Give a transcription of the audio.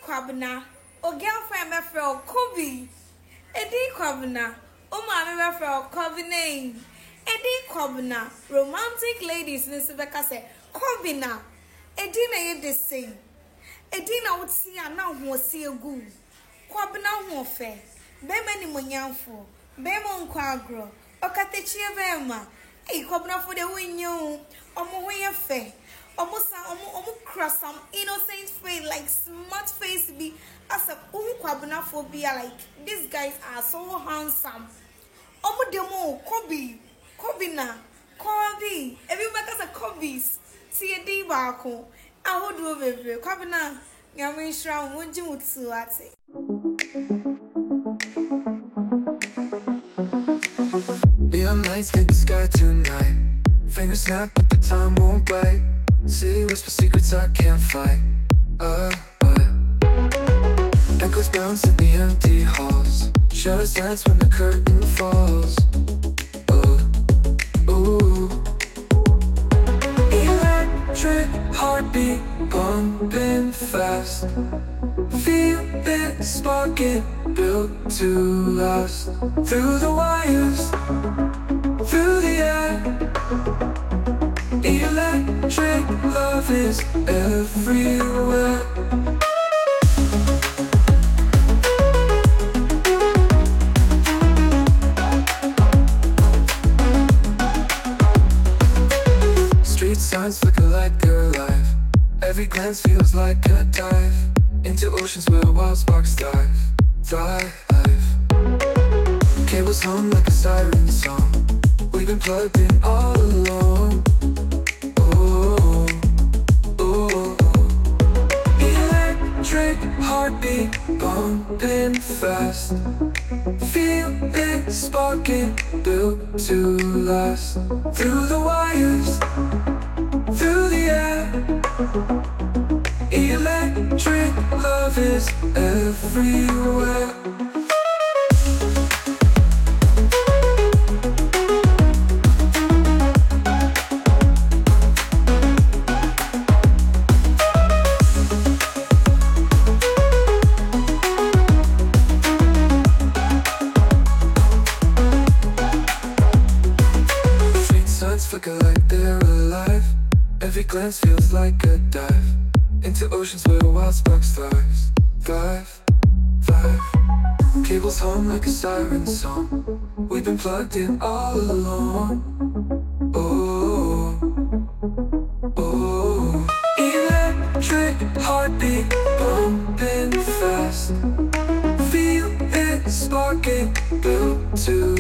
Kwabena, o girlfriend me fro Kobe. Edi Kwabena, o mama me fro Kobina. Edi Kwabena, romantic ladies nisibeka say Kobina. Edi na ye de say. Edi na woti ana ho se egu. Kwabena ho fe. Be mani monyanfo. Be mo nkwa agro. Okatechi ebema. Kwabena for the winyo. Omo ho ye fe. Almost cross some innocent face, like smart face be as a Kwabena phobia, like these guys are so handsome. Omo demo Kobina, Kobe. Everybody has a Kobe's. See a diva. I would do baby. Kwabena, Yamin Shroud, would you to at it? Neon lights hit the sky tonight. Fingers snap, but the time won't bite. City whisper secrets I can't fight. Echoes bounce in the empty halls. Shadows dance when the curtain falls. Ooh. Electric heartbeat pumping fast. Feel it sparking, built to last. Through the wires, through the air. Electric love is everywhere. Street signs flicker like they're alive. Every glance feels like a dive into oceans where wild sparks thrive. Cables hum like a siren song. We've been plugged in all along. Electric heartbeat pumping fast. Feel it sparking, built to last. Through the wires, through the air. Electric love is everywhere. Flicker like they're alive. Every glance feels like a dive into oceans where wild sparks thrive. Cables hum like a siren song. We've been plugged in all along. Electric heartbeat pumping fast. Feel it sparking, built to